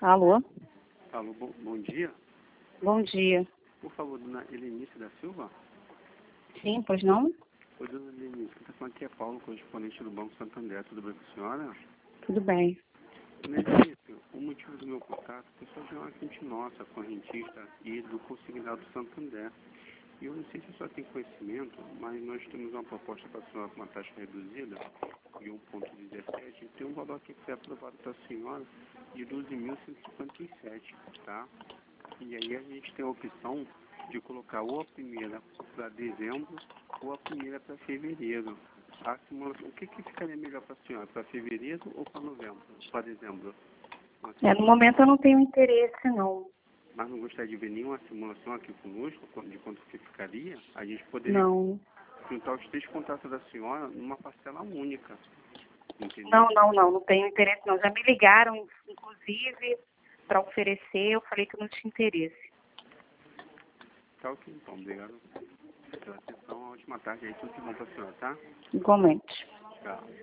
Alô? Alô, bom dia. Bom dia. Por favor, dona Helenice da Silva? Sim, pois não? Oi, dona Helenice, quem está falando aqui é Paulo, correspondente do Banco Santander. Tudo bem com a senhora? Tudo bem. Dona Helenice, o motivo do meu contato é que é uma cliente nossa, correntista e do consignado Santander. E eu não sei se a senhora tem conhecimento, mas nós temos uma proposta para a senhora com uma taxa reduzida de 1,17 e tem um valor aqui que foi aprovado para a senhora de 12.157, tá? E aí a gente tem a opção de colocar ou a primeira para dezembro ou a primeira para fevereiro. A simulação, o que ficaria melhor para a senhora? Para fevereiro ou para novembro? Para dezembro? No momento eu não tenho interesse, não. Mas não gostaria de ver nenhuma simulação aqui conosco, de quanto que ficaria? A gente poderia Não. juntar os 3 contratos da senhora numa parcela única. Entendeu? Não tenho interesse, não. Já me ligaram, inclusive, para oferecer, eu falei que eu não tinha interesse. Tá ok, então. Obrigado pela atenção. Uma ótima tarde aí. Tudo de bom para a senhora, tá? Igualmente. Tchau.